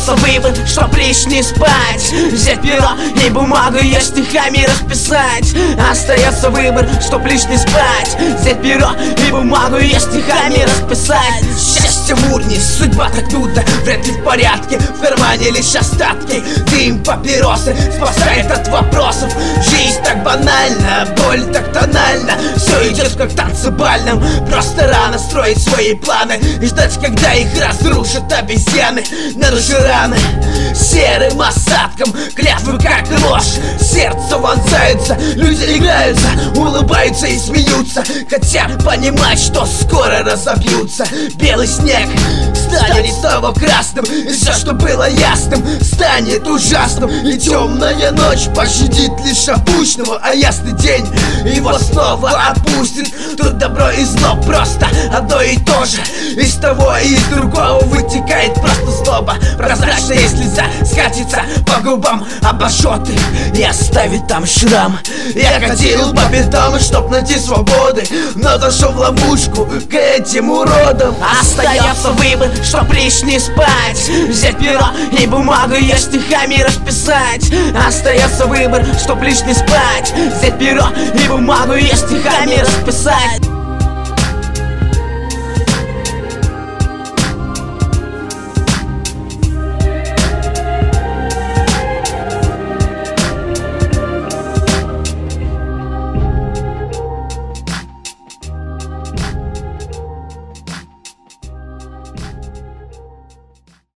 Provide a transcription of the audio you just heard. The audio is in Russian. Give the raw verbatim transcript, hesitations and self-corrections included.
Остается выбор, чтоб лишь не спать. Взять перо и бумагу и стихами расписать. Остается выбор, чтоб лишь не спать. Взять перо и бумагу и стихами расписать. Счастье в урне, судьба так туда, вряд ли в порядке. В кармане лишь остатки, дым, папиросы спасает от вопросов. Жизнь так банальна, боль так тональна. Все идет как в танце бальном. Просто рано строить свои планы и ждать, когда их разрушат обезьяны. На душе раны серым осадком, клятвы как ложь. Сердце вонзается, люди играются, улыбаются и смеются, хотя понимать, что скоро разобьются. Белый снег станет снова красным, и все, что было ясным, станет ужасным. И темная ночь пощадит лишь опущенного, а ясный день его снова опустит. Тут добро и зло просто одно и то же. Из того и из другого вытекает просто злоба. Прозрачная слеза скатится по губам, обожжет их и оставит там шрам. Я ходил по бедам, чтоб найти свободы, но зашел в ловушку к этим уродам. Остается выбор, чтоб лишь не спать. Взять перо и бумагу и стихами расписать. Остается выбор, чтоб лишь не спать. Взять перо и бумагу и стихами расписать.